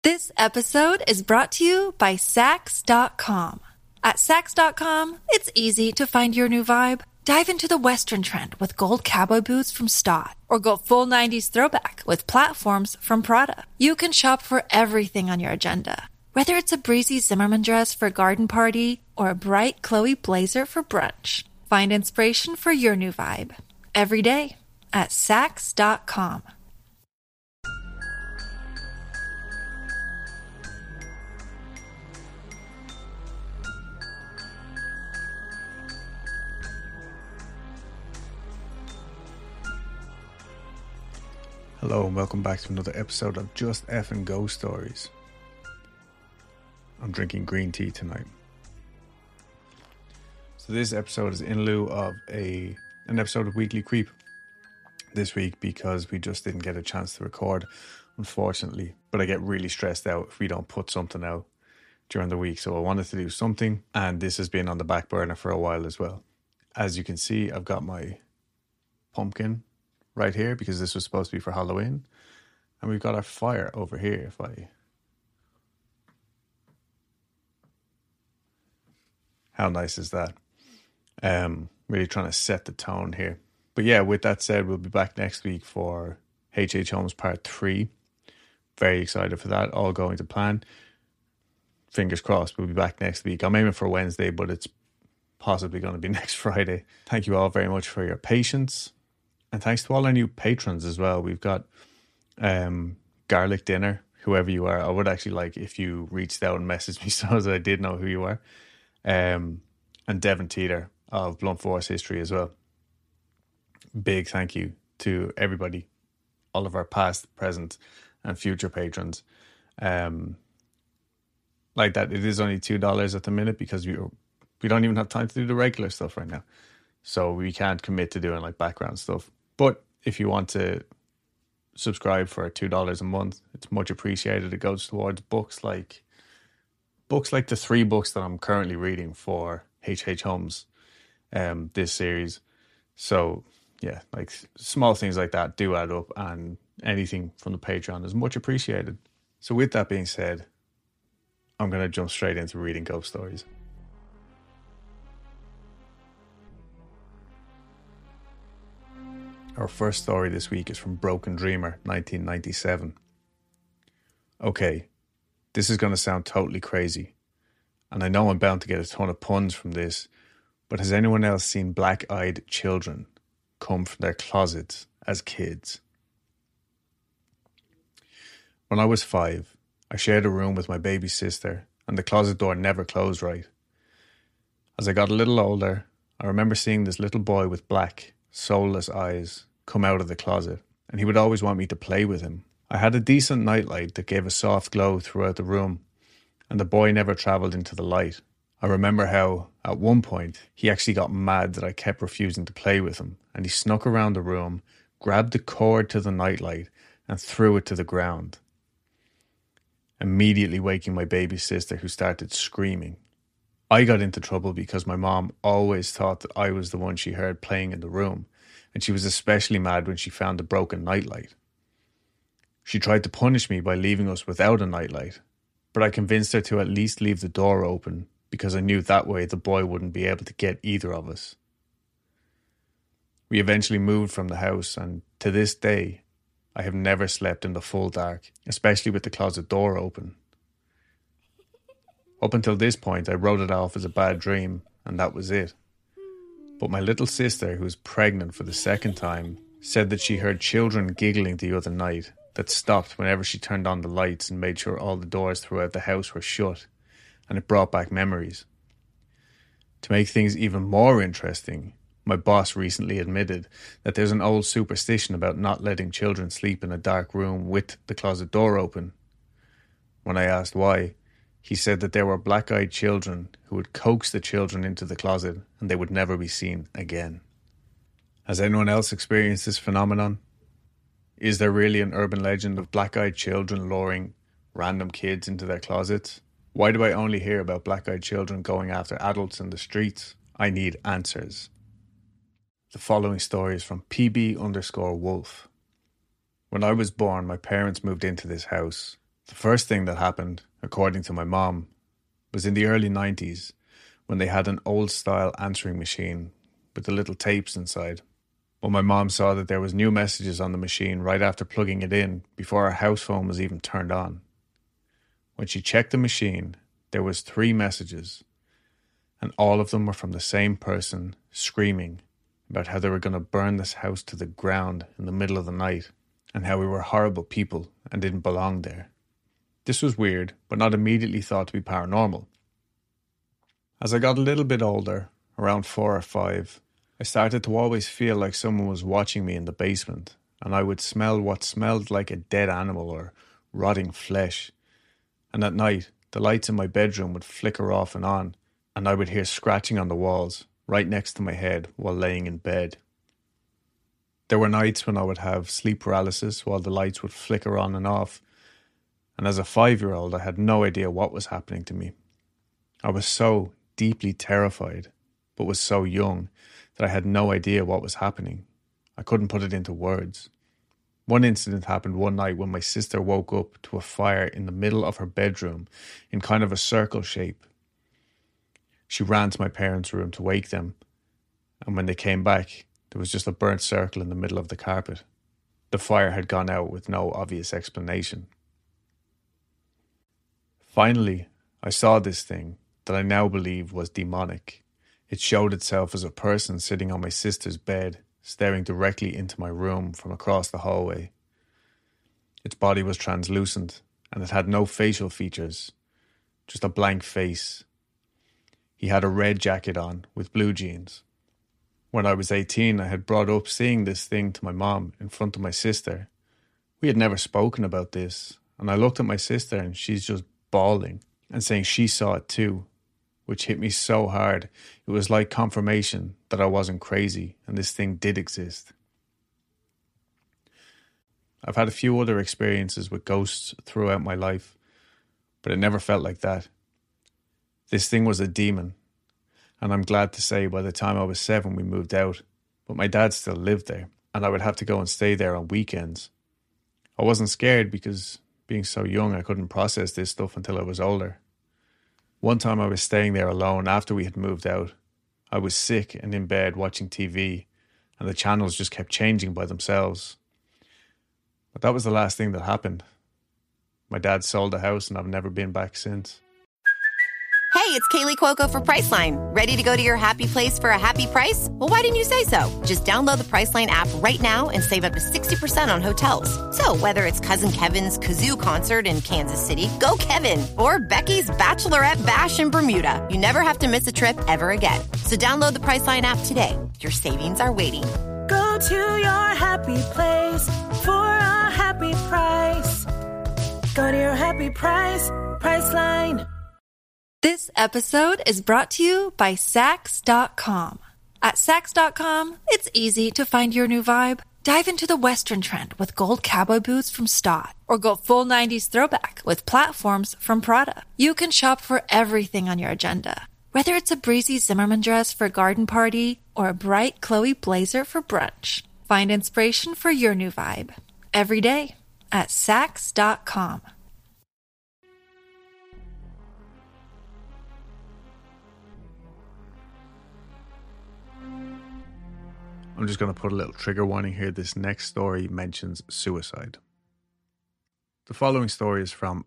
This episode is brought to you by Sax.com. At Sax.com, it's easy to find your new vibe. Dive into the Western trend with gold cowboy boots from Stott, or go full 90s throwback with platforms from Prada. You can shop for everything on your agenda, whether it's a breezy Zimmermann dress for a garden party or a bright Chloe blazer for brunch. Find inspiration for your new vibe every day at Sax.com. Hello and welcome back to another episode of Just Effin' Ghost Stories. I'm drinking green tea tonight. So this episode is in lieu of an episode of Weekly Creep this week because we just didn't get a chance to record, unfortunately. But I get really stressed out if we don't put something out during the week. So I wanted to do something, and this has been on the back burner for a while as well. As you can see, I've got my pumpkin right here because this was supposed to be for Halloween, and we've got our fire over here. How nice is that? Really trying to set the tone here. But yeah, with that said, we'll be back next week for H.H. Holmes Part 3. Very excited for that, all going to plan. Fingers crossed, we'll be back next week. I'm aiming for Wednesday, but it's possibly going to be next Friday. Thank you all very much for your patience. And thanks to all our new patrons as well. We've got Garlic Dinner, whoever you are. I would actually like if you reached out and messaged me so that I did know who you are. And Devon Teeter of Blunt Force History as well. Big thank you to everybody, all of our past, present, and future patrons. Like that, it is only $2 at the minute because we don't even have time to do the regular stuff right now. So we can't commit to doing like background stuff. But if you want to subscribe for $2 a month, it's much appreciated. It goes towards books like the 3 books that I'm currently reading for H.H. Holmes, this series. So yeah, like small things like that do add up, and anything from the Patreon is much appreciated. So with that being said, I'm going to jump straight into reading ghost stories. Our first story this week is from Broken Dreamer, 1997. Okay, this is going to sound totally crazy, and I know I'm bound to get a ton of puns from this, but has anyone else seen black-eyed children come from their closets as kids? When I was 5, I shared a room with my baby sister, and the closet door never closed right. As I got a little older, I remember seeing this little boy with black, soulless eyes come out of the closet, and he would always want me to play with him. I had a decent nightlight that gave a soft glow throughout the room, and the boy never travelled into the light. I remember how, at one point, he actually got mad that I kept refusing to play with him, and he snuck around the room, grabbed the cord to the nightlight, and threw it to the ground, immediately waking my baby sister, who started screaming. I got into trouble because my mom always thought that I was the one she heard playing in the room, and she was especially mad when she found the broken nightlight. She tried to punish me by leaving us without a nightlight, but I convinced her to at least leave the door open because I knew that way the boy wouldn't be able to get either of us. We eventually moved from the house, and to this day, I have never slept in the full dark, especially with the closet door open. Up until this point, I wrote it off as a bad dream, and that was it. But my little sister, who was pregnant for the second time, said that she heard children giggling the other night that stopped whenever she turned on the lights and made sure all the doors throughout the house were shut, and it brought back memories. To make things even more interesting, my boss recently admitted that there's an old superstition about not letting children sleep in a dark room with the closet door open. When I asked why, he said that there were black-eyed children who would coax the children into the closet and they would never be seen again. Has anyone else experienced this phenomenon? Is there really an urban legend of black-eyed children luring random kids into their closets? Why do I only hear about black-eyed children going after adults in the streets? I need answers. The following story is from PB_Wolf. When I was born, my parents moved into this house. The first thing that happened, according to my mom, was in the early 90s when they had an old-style answering machine with the little tapes inside. But my mom saw that there was new messages on the machine right after plugging it in before our house phone was even turned on. When she checked the machine, there was 3 messages, and all of them were from the same person screaming about how they were going to burn this house to the ground in the middle of the night and how we were horrible people and didn't belong there. This was weird, but not immediately thought to be paranormal. As I got a little bit older, around 4 or 5, I started to always feel like someone was watching me in the basement, and I would smell what smelled like a dead animal or rotting flesh. And at night, the lights in my bedroom would flicker off and on, and I would hear scratching on the walls right next to my head while laying in bed. There were nights when I would have sleep paralysis while the lights would flicker on and off, and as a 5-year-old I had no idea what was happening to me. I was so deeply terrified, but was so young that I had no idea what was happening. I couldn't put it into words. One incident happened one night when my sister woke up to a fire in the middle of her bedroom in kind of a circle shape. She ran to my parents' room to wake them, and when they came back, there was just a burnt circle in the middle of the carpet. The fire had gone out with no obvious explanation. Finally, I saw this thing that I now believe was demonic. It showed itself as a person sitting on my sister's bed, staring directly into my room from across the hallway. Its body was translucent, and it had no facial features, just a blank face. He had a red jacket on with blue jeans. When I was 18, I had brought up seeing this thing to my mom in front of my sister. We had never spoken about this, and I looked at my sister and she's just bawling and saying she saw it too, which hit me so hard. It was like confirmation that I wasn't crazy and this thing did exist. I've had a few other experiences with ghosts throughout my life, but it never felt like that. This thing was a demon, and I'm glad to say by the time I was 7 we moved out, but my dad still lived there, and I would have to go and stay there on weekends. I wasn't scared because being so young I couldn't process this stuff until I was older. One time I was staying there alone after we had moved out. I was sick and in bed watching TV, and the channels just kept changing by themselves. But that was the last thing that happened. My dad sold the house and I've never been back since. Hey, it's Kaylee Cuoco for Priceline. Ready to go to your happy place for a happy price? Well, why didn't you say so? Just download the Priceline app right now and save up to 60% on hotels. So whether it's Cousin Kevin's Kazoo Concert in Kansas City, go Kevin, or Becky's Bachelorette Bash in Bermuda, you never have to miss a trip ever again. So download the Priceline app today. Your savings are waiting. Go to your happy place for a happy price. Go to your happy price, Priceline. This episode is brought to you by Sax.com. At Sax.com, it's easy to find your new vibe. Dive into the Western trend with gold cowboy boots from Stott, or go full 90s throwback with platforms from Prada. You can shop for everything on your agenda, whether it's a breezy Zimmermann dress for a garden party or a bright Chloe blazer for brunch. Find inspiration for your new vibe every day at Sax.com. I'm just going to put a little trigger warning here. This next story mentions suicide. The following story is from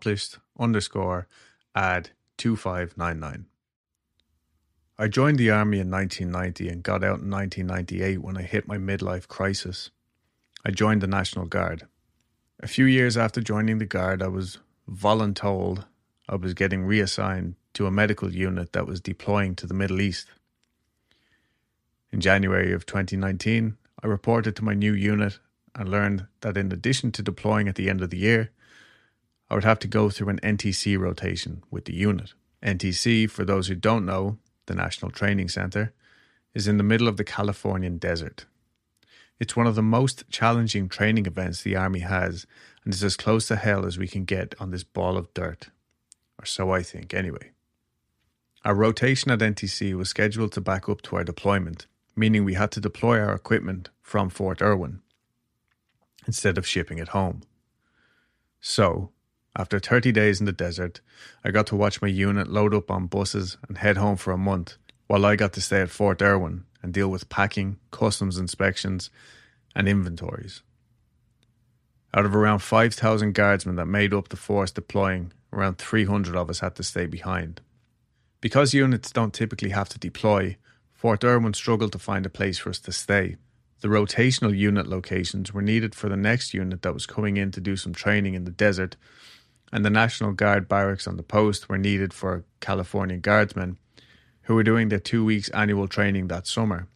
accomplished_ad2599. I joined the army in 1990 and got out in 1998 when I hit my midlife crisis. I joined the National Guard. A few years after joining the Guard, I was voluntold I was getting reassigned to a medical unit that was deploying to the Middle East. In January of 2019, I reported to my new unit and learned that in addition to deploying at the end of the year, I would have to go through an NTC rotation with the unit. NTC, for those who don't know, the National Training Center, is in the middle of the Californian desert. It's one of the most challenging training events the Army has and is as close to hell as we can get on this ball of dirt. Or so I think, anyway. Our rotation at NTC was scheduled to back up to our deployment, meaning we had to deploy our equipment from Fort Irwin instead of shipping it home. So, After 30 days in the desert, I got to watch my unit load up on buses and head home for a month, while I got to stay at Fort Irwin and deal with packing, customs inspections, and inventories. Out of around 5,000 guardsmen that made up the force deploying, around 300 of us had to stay behind. Because units don't typically have to deploy, Fort Irwin struggled to find a place for us to stay. The rotational unit locations were needed for the next unit that was coming in to do some training in the desert, and the National Guard barracks on the post were needed for California Guardsmen who were doing their 2 weeks annual training that summer.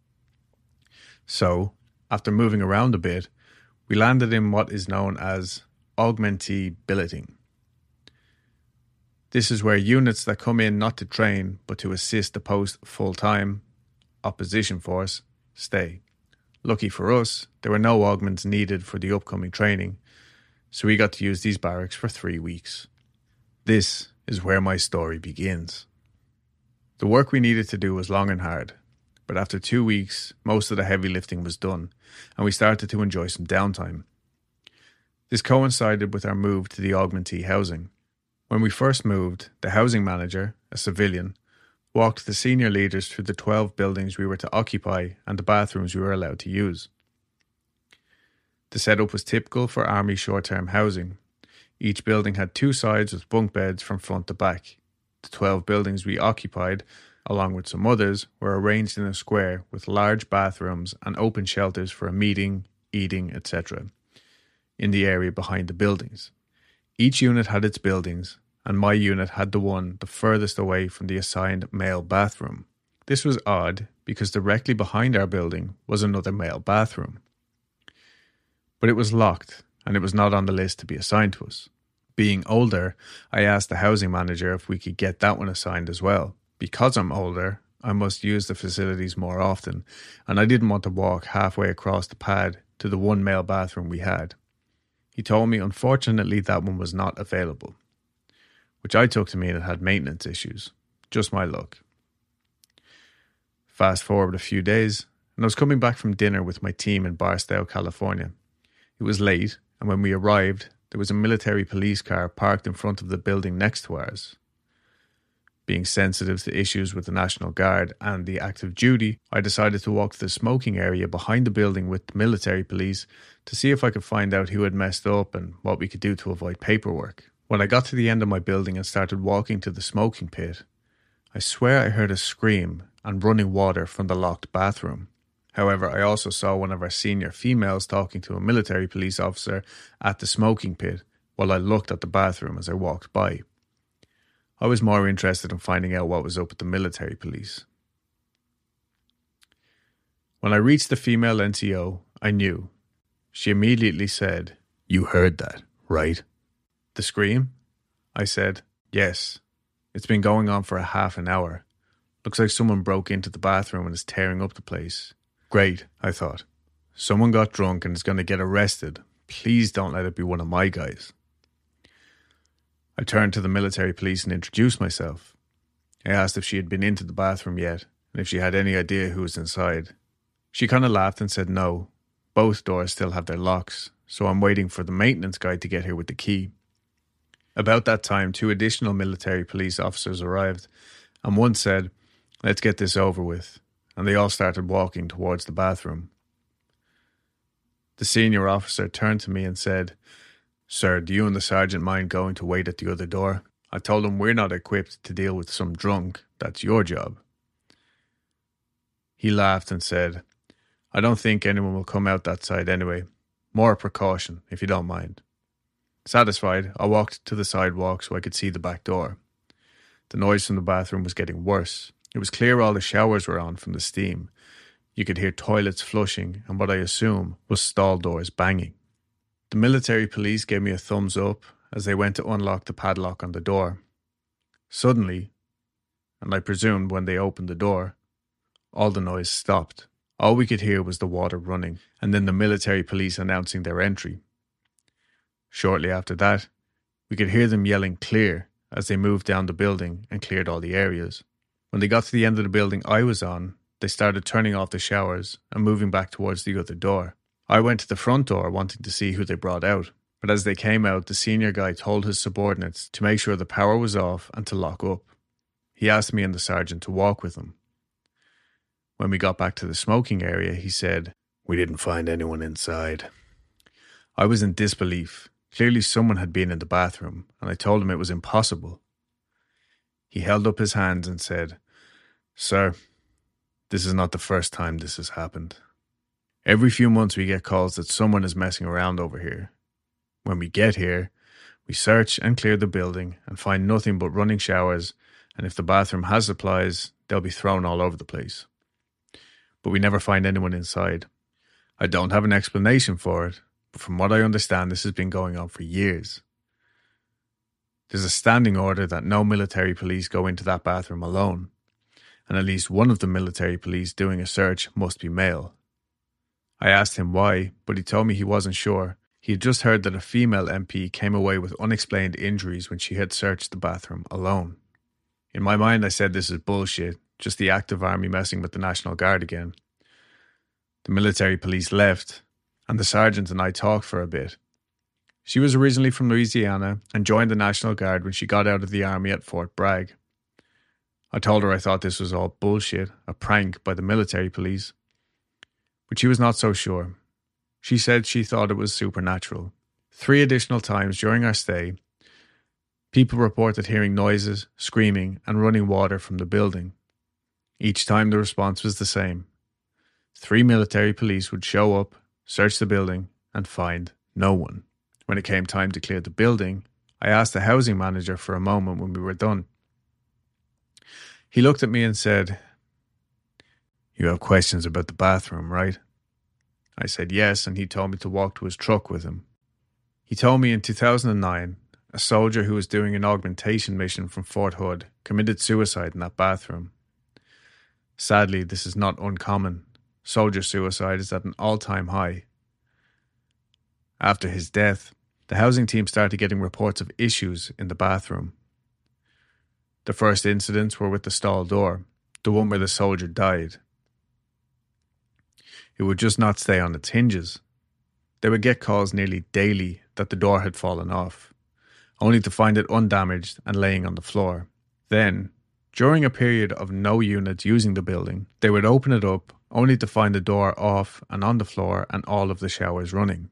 So, after moving around a bit, we landed in what is known as augmentee billeting. This is where units that come in not to train but to assist the post full-time opposition force stay. Lucky for us, there were no augments needed for the upcoming training, so we got to use these barracks for 3 weeks. This is where my story begins. The work we needed to do was long and hard, but after 2 weeks, most of the heavy lifting was done, and we started to enjoy some downtime. This coincided with our move to the augmentee housing. When we first moved, the housing manager, a civilian, walked the senior leaders through the 12 buildings we were to occupy and the bathrooms we were allowed to use. The setup was typical for Army short-term housing. Each building had 2 sides with bunk beds from front to back. The 12 buildings we occupied, along with some others, were arranged in a square with large bathrooms and open shelters for a meeting, eating, etc. in the area behind the buildings. Each unit had its buildings, and my unit had the one the furthest away from the assigned male bathroom. This was odd because directly behind our building was another male bathroom. But it was locked, and it was not on the list to be assigned to us. Being older, I asked the housing manager if we could get that one assigned as well. Because I'm older, I must use the facilities more often, and I didn't want to walk halfway across the pad to the one male bathroom we had. He told me unfortunately that one was not available, which I took to mean it had maintenance issues. Just my luck. Fast forward a few days, and I was coming back from dinner with my team in Barstow, California. It was late, and when we arrived, there was a military police car parked in front of the building next to ours. Being sensitive to issues with the National Guard and the active duty, I decided to walk to the smoking area behind the building with the military police to see if I could find out who had messed up and what we could do to avoid paperwork. When I got to the end of my building and started walking to the smoking pit, I swear I heard a scream and running water from the locked bathroom. However, I also saw one of our senior females talking to a military police officer at the smoking pit while I looked at the bathroom as I walked by. I was more interested in finding out what was up with the military police. When I reached the female NCO, I knew. She immediately said, "You heard that, right?" "The scream?" I said, "Yes. It's been going on for a half an hour. Looks like someone broke into the bathroom and is tearing up the place." Great, I thought. Someone got drunk and is going to get arrested. Please don't let it be one of my guys. I turned to the military police and introduced myself. I asked if she had been into the bathroom yet and if she had any idea who was inside. She kind of laughed and said no. Both doors still have their locks, so I'm waiting for the maintenance guy to get here with the key. About that time, 2 additional military police officers arrived, and one said, "Let's get this over with," and they all started walking towards the bathroom. The senior officer turned to me and said, "Sir, do you and the sergeant mind going to wait at the other door? I told him we're not equipped to deal with some drunk. That's your job." He laughed and said, "I don't think anyone will come out that side anyway. More precaution, if you don't mind." Satisfied, I walked to the sidewalk so I could see the back door. The noise from the bathroom was getting worse. It was clear all the showers were on from the steam. You could hear toilets flushing and what I assume was stall doors banging. The military police gave me a thumbs up as they went to unlock the padlock on the door. Suddenly, and I presumed when they opened the door, all the noise stopped. All we could hear was the water running, and then the military police announcing their entry. Shortly after that, we could hear them yelling "clear" as they moved down the building and cleared all the areas. When they got to the end of the building I was on, they started turning off the showers and moving back towards the other door. I went to the front door wanting to see who they brought out, But as they came out, the senior guy told his subordinates to make sure the power was off and to lock up. He asked me and the sergeant to walk with him. When we got back to the smoking area, he said, "We didn't find anyone inside." I was in disbelief. Clearly someone had been in the bathroom, and I told him it was impossible. He held up his hands and said, "Sir, this is not the first time this has happened. Every few months we get calls that someone is messing around over here. When we get here, we search and clear the building and find nothing but running showers, and if the bathroom has supplies, they'll be thrown all over the place. But we never find anyone inside. I don't have an explanation for it, but from what I understand, this has been going on for years. There's a standing order that no military police go into that bathroom alone, and at least one of the military police doing a search must be male." I asked him why, but he told me he wasn't sure. He had just heard that a female MP came away with unexplained injuries when she had searched the bathroom alone. In my mind, I said this is bullshit, just the active army messing with the National Guard again. The military police left, and the sergeant and I talked for a bit. She was originally from Louisiana and joined the National Guard when she got out of the army at Fort Bragg. I told her I thought this was all bullshit, a prank by the military police. But she was not so sure. She said she thought it was supernatural. 3 additional times during our stay, people reported hearing noises, screaming, and running water from the building. Each time the response was the same. 3 military police would show up, search the building, and find no one. When it came time to clear the building, I asked the housing manager for a moment when we were done. He looked at me and said, "You have questions about the bathroom, right?" I said yes, and he told me to walk to his truck with him. He told me in 2009, a soldier who was doing an augmentation mission from Fort Hood committed suicide in that bathroom. Sadly, this is not uncommon. Soldier suicide is at an all-time high. After his death, the housing team started getting reports of issues in the bathroom. The first incidents were with the stall door, the one where the soldier died. It would just not stay on its hinges. They would get calls nearly daily that the door had fallen off, only to find it undamaged and laying on the floor. Then, during a period of no units using the building, they would open it up only to find the door off and on the floor and all of the showers running.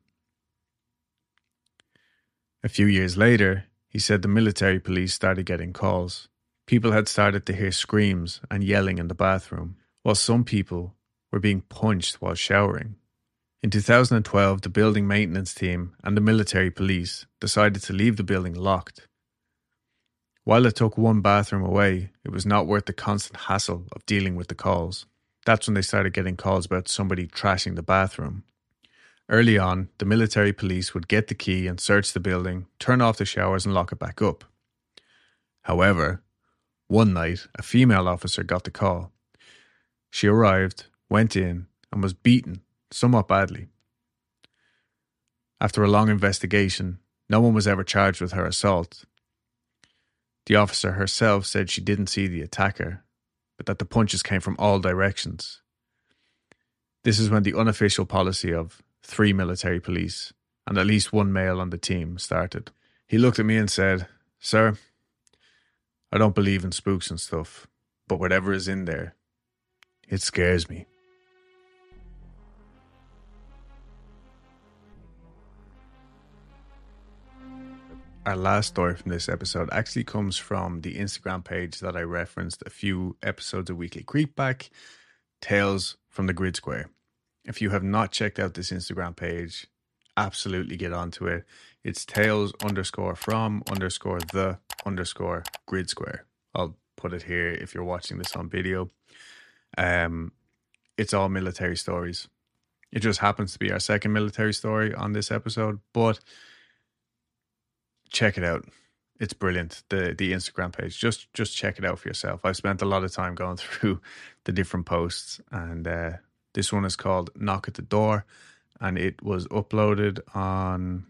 A few years later, he said the military police started getting calls. People had started to hear screams and yelling in the bathroom, while some people were being punched while showering. In 2012, the building maintenance team and the military police decided to leave the building locked. While it took one bathroom away, it was not worth the constant hassle of dealing with the calls. That's when they started getting calls about somebody trashing the bathroom. Early on, the military police would get the key and search the building, turn off the showers and lock it back up. However, one night, a female officer got the call. She arrived, went in, and was beaten, somewhat badly. After a long investigation, no one was ever charged with her assault. The officer herself said she didn't see the attacker, but that the punches came from all directions. This is when the unofficial policy of 3 military police and at least 1 male on the team started. He looked at me and said, "Sir, I don't believe in spooks and stuff, but whatever is in there, it scares me." Our last story from this episode actually comes from the Instagram page that I referenced a few episodes of Weekly Creep back, Tales from the Grid Square. If you have not checked out this Instagram page, absolutely get onto it. It's tales_from_the_grid square. I'll put it here if you're watching this on video. It's all military stories. It just happens to be our second military story on this episode, but check it out. It's brilliant. The Instagram page. Just check it out for yourself. I've spent a lot of time going through the different posts, and this one is called Knock at the Door, and it was uploaded on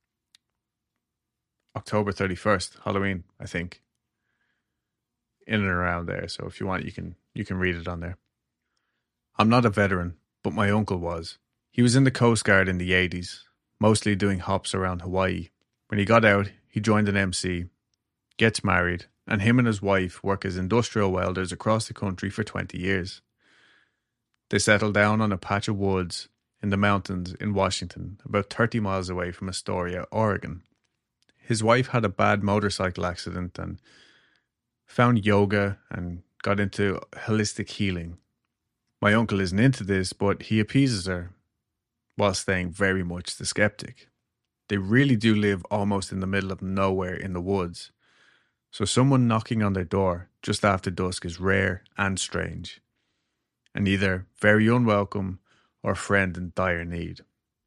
October 31st, Halloween, I think. In and around there. So if you want, you can read it on there. "I'm not a veteran, but my uncle was. He was in the Coast Guard in the 80s. mostly doing hops around Hawaii. When he got out, he joined an MC, gets married, and him and his wife work as industrial welders across the country for 20 years. They settled down on a patch of woods in the mountains in Washington, about 30 miles away from Astoria, Oregon. His wife had a bad motorcycle accident and found yoga and got into holistic healing. My uncle isn't into this, but he appeases her while staying very much the skeptic. They really do live almost in the middle of nowhere in the woods, so someone knocking on their door just after dusk is rare and strange, and either very unwelcome or a friend in dire need.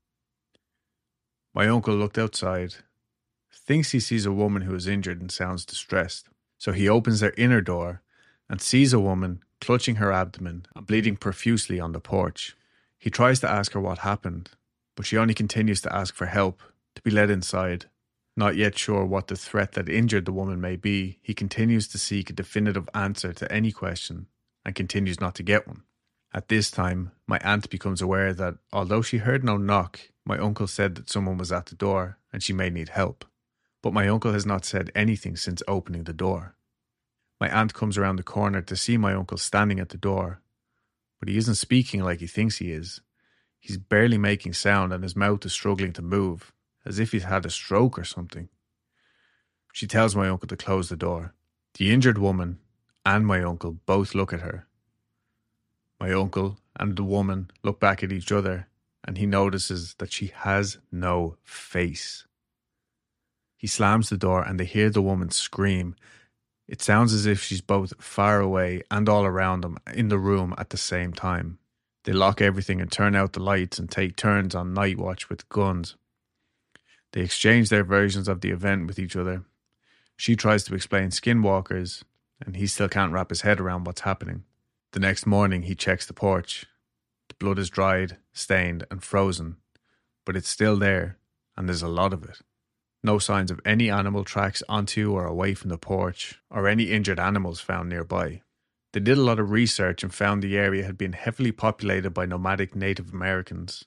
My uncle looked outside, thinks he sees a woman who is injured and sounds distressed, so he opens their inner door and sees a woman clutching her abdomen and bleeding profusely on the porch. He tries to ask her what happened, but she only continues to ask for help, to be led inside. Not yet sure what the threat that injured the woman may be, he continues to seek a definitive answer to any question and continues not to get one. At this time, my aunt becomes aware that although she heard no knock, my uncle said that someone was at the door and she may need help. But my uncle has not said anything since opening the door. My aunt comes around the corner to see my uncle standing at the door, but he isn't speaking like he thinks he is. He's barely making sound and his mouth is struggling to move, as if he's had a stroke or something. She tells my uncle to close the door. The injured woman and my uncle both look at her. My uncle and the woman look back at each other and he notices that she has no face. He slams the door and they hear the woman scream. It sounds as if she's both far away and all around them in the room at the same time. They lock everything and turn out the lights and take turns on night watch with guns. They exchange their versions of the event with each other. She tries to explain skinwalkers, and he still can't wrap his head around what's happening. The next morning, he checks the porch. The blood is dried, stained, and frozen, but it's still there, and there's a lot of it. No signs of any animal tracks onto or away from the porch, or any injured animals found nearby. They did a lot of research and found the area had been heavily populated by nomadic Native Americans.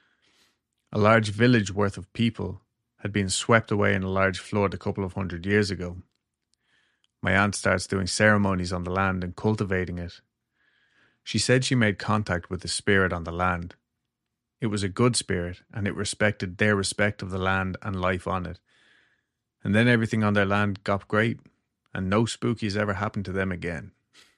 A large village worth of people had been swept away in a large flood a couple of 100 years ago. My aunt starts doing ceremonies on the land and cultivating it. She said she made contact with the spirit on the land. It was a good spirit and it respected their respect of the land and life on it. And then everything on their land got great and no spookies ever happened to them again.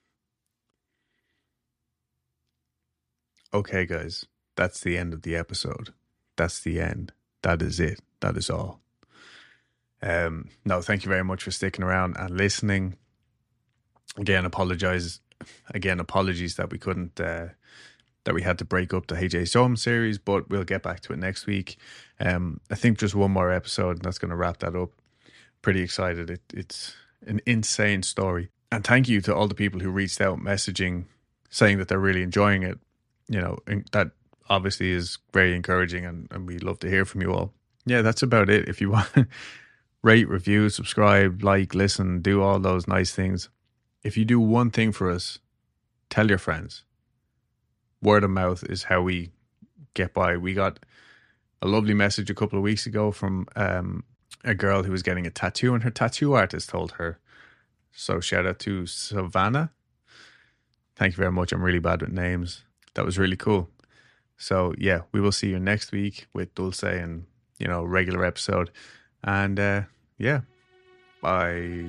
Okay guys, that's the end of the episode. That's the end. That is it. That is all. No, thank you very much for sticking around and listening. Again, apologies that we couldn't, that we had to break up the H.H. Holmes series, but we'll get back to it next week. I think just one more episode and that's going to wrap that up. Pretty excited. It's an insane story. And thank you to all the people who reached out messaging, saying that they're really enjoying it. You know, that obviously is very encouraging and we love to hear from you all. Yeah, that's about it. If you want, rate, review, subscribe, like, listen, do all those nice things. If you do one thing for us, tell your friends. Word of mouth is how we get by. We got a lovely message a couple of weeks ago from a girl who was getting a tattoo and her tattoo artist told her. So shout out to Savannah. Thank you very much. I'm really bad with names. That was really cool. So yeah, we will see you next week with Dulce and, regular episode. And yeah, bye.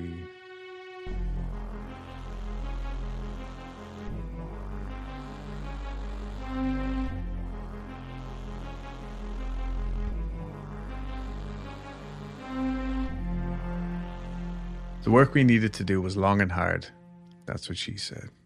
The work we needed to do was long and hard. That's what she said.